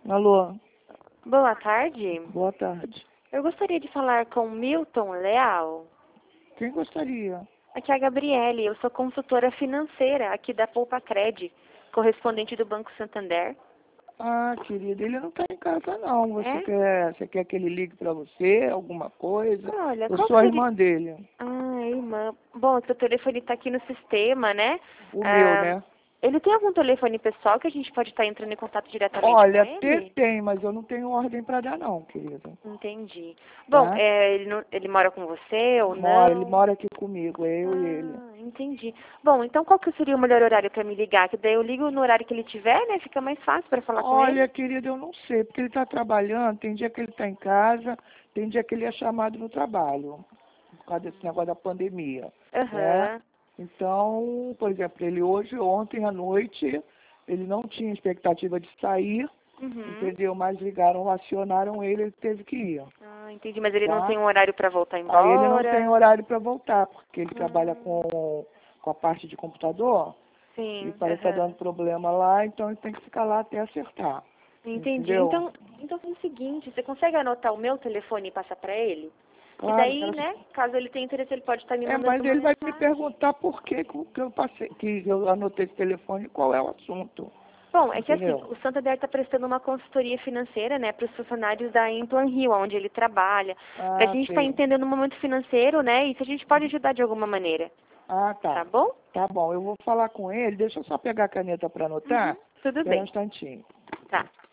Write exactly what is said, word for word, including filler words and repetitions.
Alô, Boa tarde. boa tarde. Eu gostaria de falar com Milton Leal. Quem gostaria? Aqui é a Gabriele, eu sou consultora financeira aqui da Poupa Cred, correspondente do Banco Santander. Ah, querida, ele não está em casa não. Você É? quer, você quer que ele ligue para você, alguma coisa? Olha, Eu qual sou a seria... irmã dele. Ah, irmã. Bom, seu telefone está aqui no sistema, né? O meu, Ah, né? ele tem algum telefone pessoal que a gente pode estar entrando em contato diretamente com Olha, até ele? tem, mas eu não tenho ordem para dar não, querida. Entendi. Bom, Tá? é, ele, não- ele mora com você ou Mora, ele não? mora aqui comigo, é eu e ele. Ah, entendi. Bom, então qual que seria o melhor horário para me ligar? Que daí eu ligo no horário que ele tiver, né? Fica mais fácil para falar com ele. Olha, querida, eu não sei, porque ele está trabalhando, tem dia que ele está em casa, tem dia que ele é chamado no trabalho, por causa desse negócio da pandemia, né? Aham. Então, por exemplo, ele hoje, ontem à noite, ele não tinha expectativa de sair, Uhum. entendeu? Mas ligaram, acionaram ele, ele teve que ir, Ah, entendi. Mas ele não tá? tem um horário para voltar Aí ele não tem embora? horário para voltar, porque ele trabalha Hum, com, com a parte de computador, e sim, parece que está aham. dando problema lá, então ele tem que ficar lá até acertar, Entendi. entendeu? Então, então faz o seguinte, você consegue anotar o meu telefone e passar para ele? Que Claro, daí, quero... né, caso ele tenha interesse, ele pode estar me É, mandando mas uma ele vai me mensagem. perguntar por que que eu passei, que eu anotei esse telefone, qual é o assunto, Bom, é que assim, entendeu? o Santander está prestando uma consultoria financeira, né, para os funcionários da Implan Rio, onde ele trabalha, para a Ah, gente estar sei. entendendo o momento financeiro, né, e se a gente pode ajudar de alguma maneira, Ah, tá tá. bom? Tá bom, eu vou falar com ele. Deixa eu só pegar a caneta para Uhum. anotar. Tudo Espera um bem. instantinho. Tá.